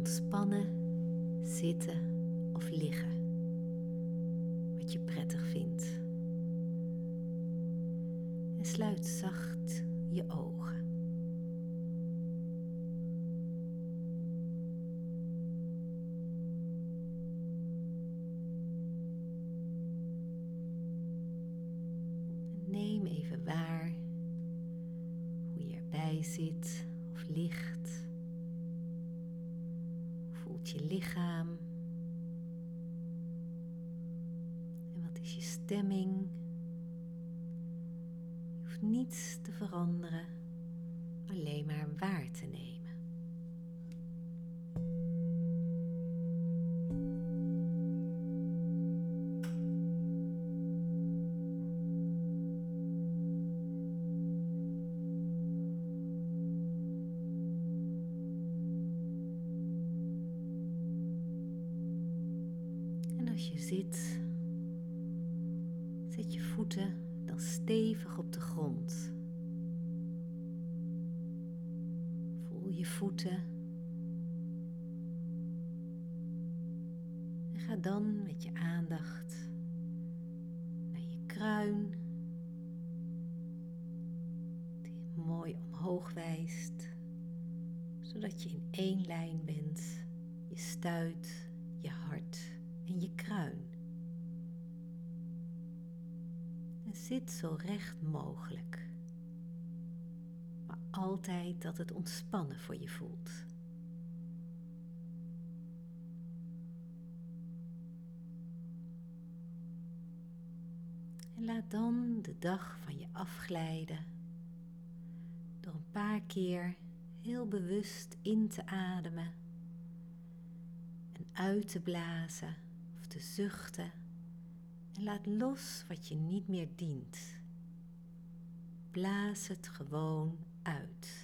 ontspannen zitten of liggen, wat je prettig vindt. En sluit zacht je ogen. Neem even waar hoe je erbij zit of ligt. Voelt je lichaam? En wat is je stemming? Je hoeft niets te veranderen, alleen maar waar te nemen. Als je zit, zet je voeten dan stevig op de grond. Voel je voeten. En ga dan met je aandacht naar je kruin, die mooi omhoog wijst, zodat je in één lijn bent, je stuit, je hart en je kruin. En zit zo recht mogelijk, maar altijd dat het ontspannen voor je voelt. En laat dan de dag van je afglijden door een paar keer heel bewust in te ademen en uit te blazen of te zuchten. En laat los wat je niet meer dient. Blaas het gewoon uit.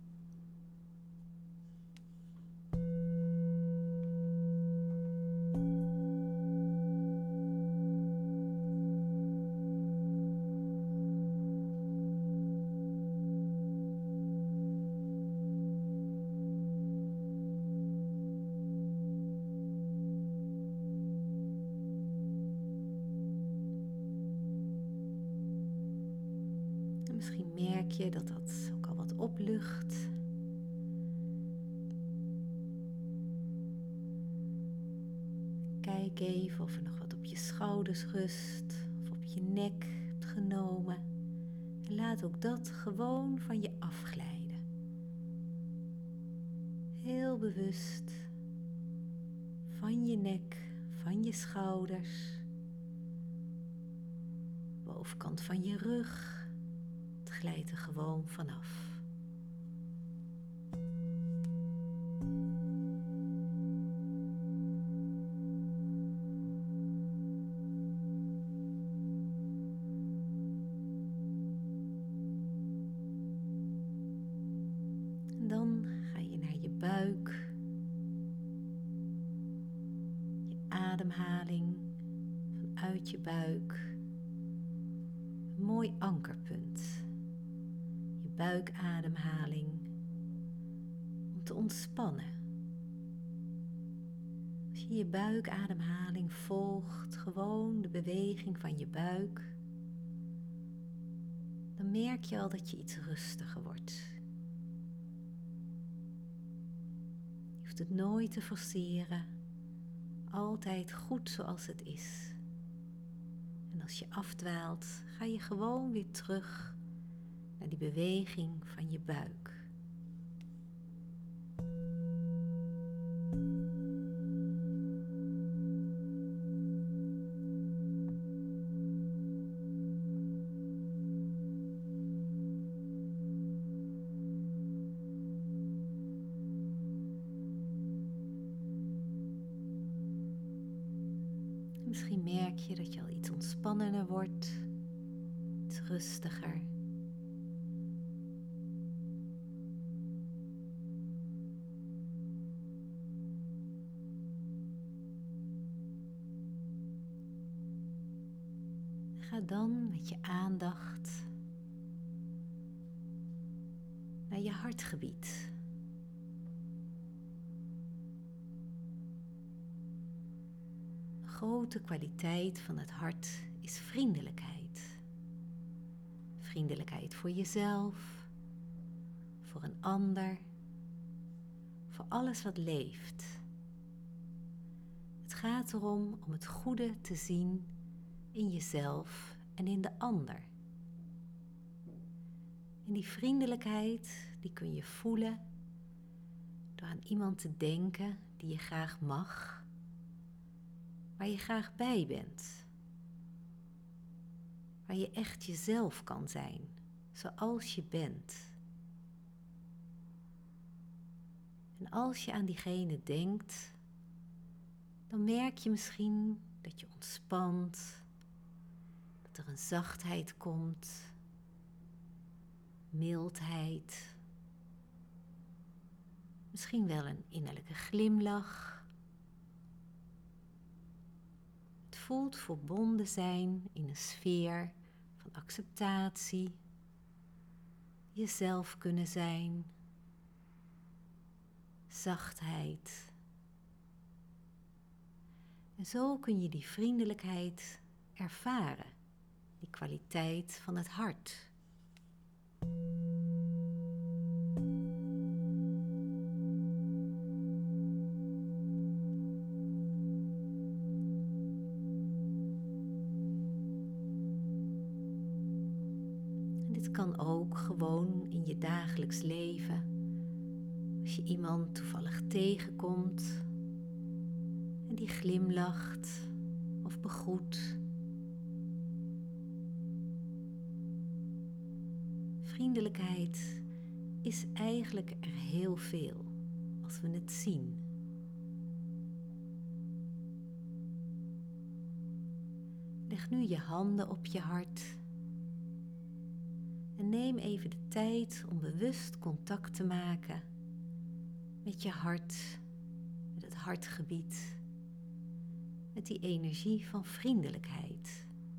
Misschien merk je dat dat ook al wat oplucht. Kijk even of er nog wat op je schouders rust of op je nek hebt genomen. En laat ook dat gewoon van je afglijden. Heel bewust van je nek, van je schouders, bovenkant van je rug. Glijdt er gewoon vanaf. En dan ga je naar je buik, je ademhaling vanuit je buik, een mooi ankerpunt. Buikademhaling om te ontspannen. Als je je buikademhaling volgt, gewoon de beweging van je buik, dan merk je al dat je iets rustiger wordt. Je hoeft het nooit te forceren, altijd goed zoals het is. En als je afdwaalt, ga je gewoon weer terug naar die beweging van je buik. Misschien merk je dat je al iets ontspannender wordt, iets rustiger. Ga dan met je aandacht naar je hartgebied. grote kwaliteit van het hart is vriendelijkheid. Vriendelijkheid voor jezelf, voor een ander, voor alles wat leeft. Het gaat erom om het goede te zien in jezelf en in de ander. En die vriendelijkheid, die kun je voelen door aan iemand te denken die je graag mag, waar je graag bij bent. Waar je echt jezelf kan zijn, zoals je bent. En als je aan diegene denkt, dan merk je misschien dat je ontspant, dat er een zachtheid komt, mildheid, misschien wel een innerlijke glimlach. Het voelt verbonden zijn in een sfeer van acceptatie, jezelf kunnen zijn, zachtheid. En zo kun je die vriendelijkheid ervaren, die kwaliteit van het hart. En dit kan ook gewoon in je dagelijks leven. Als je iemand toevallig tegenkomt en die glimlacht of begroet. Vriendelijkheid is eigenlijk er heel veel als we het zien. Leg nu je handen op je hart en neem even de tijd om bewust contact te maken met je hart, met het hartgebied, met die energie van vriendelijkheid.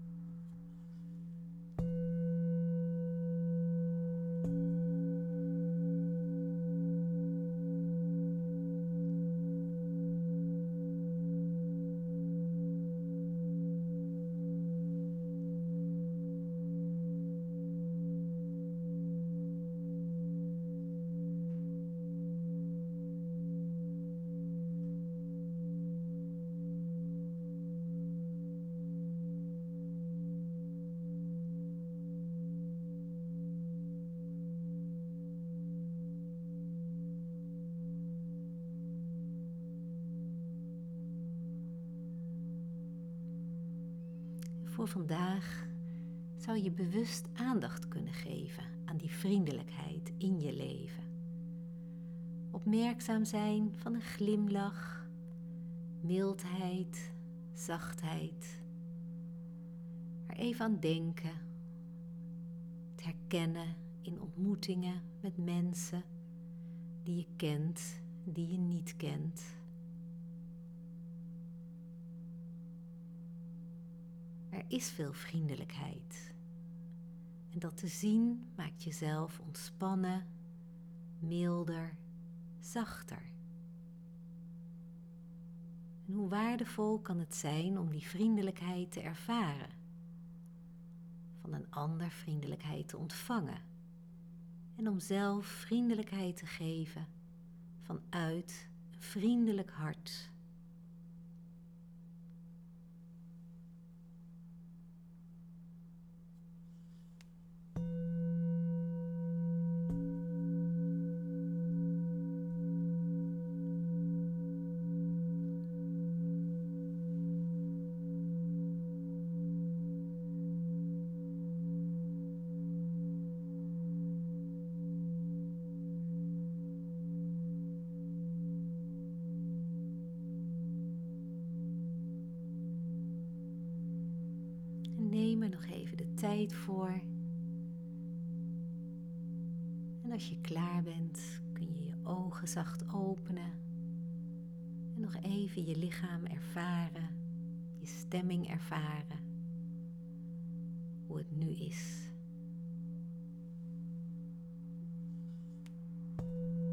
Voor vandaag zou je bewust aandacht kunnen geven aan die vriendelijkheid in je leven. Opmerkzaam zijn van een glimlach, mildheid, zachtheid. Er even aan denken, het herkennen in ontmoetingen met mensen die je kent, die je niet kent. Er is veel vriendelijkheid. En dat te zien maakt jezelf ontspannen, milder, zachter. En hoe waardevol kan het zijn om die vriendelijkheid te ervaren? Van een ander vriendelijkheid te ontvangen. En om zelf vriendelijkheid te geven vanuit een vriendelijk hart. Neem er nog even de tijd voor. En als je klaar bent, kun je je ogen zacht openen. En nog even je lichaam ervaren, je stemming ervaren. Hoe het nu is.